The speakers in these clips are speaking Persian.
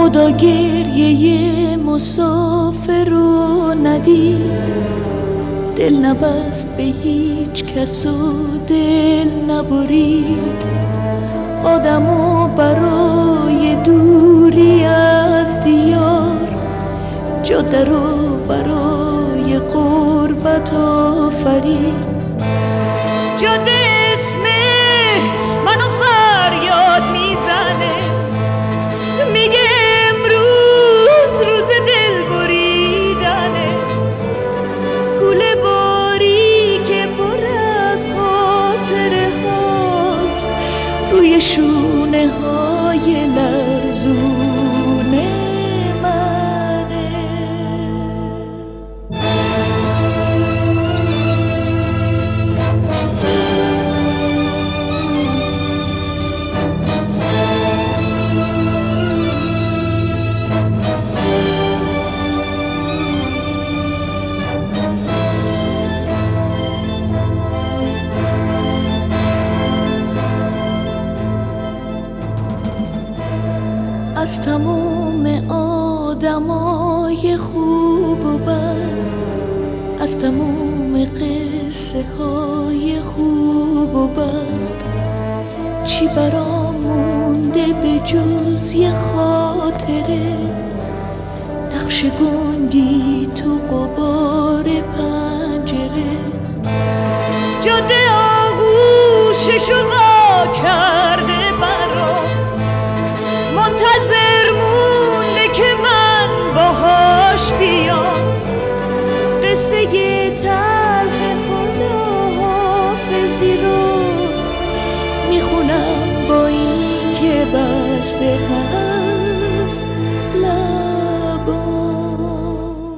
خدا گریه مسافر رو ندید، دل نبست به هیچ کس و دل نبرید. آدمو برای دوری از دیار، جاده رو برای غربت آفرید. جاده اسم منو فریاد میزنه، میگه امروز روز دل بریدنه. کوله باری که پر از خاطره هاست، روی شونه های لرزونه منه. از تموم آدمای خوب و بد، از تموم قصه های خوب و بد، چی برام مونده به جز یه خاطره؟ نقش گنگی تو غبار پنجره. جاده آغوششو وا کرده برام، منتظر مونده که من باهاش بیام. قصه تلخ خداحافظی رو میخونم با این که بسته هست لبام.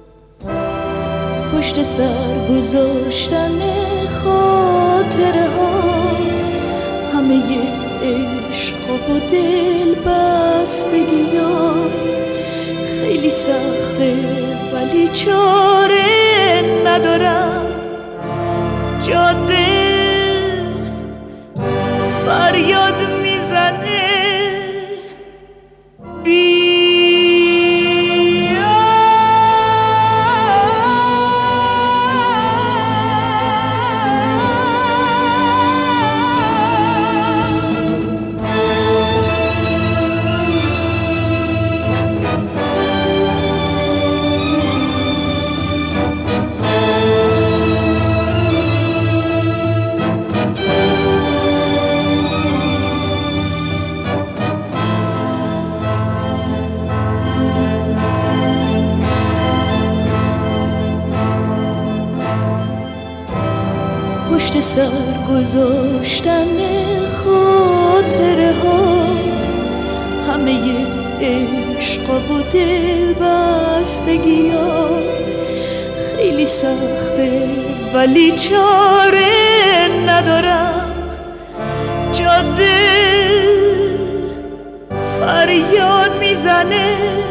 پشت سر گذاشتن خاطره ها، همه عشق و دل بستگی ها خیلی سخته ولی چاره ندارم. جاده فریاد میزنه پشت سر گذاشتن خاطره ها، همه عشق و دل بستگی ها خیلی سخته ولی چاره ندارم. جاده فریاد میزنه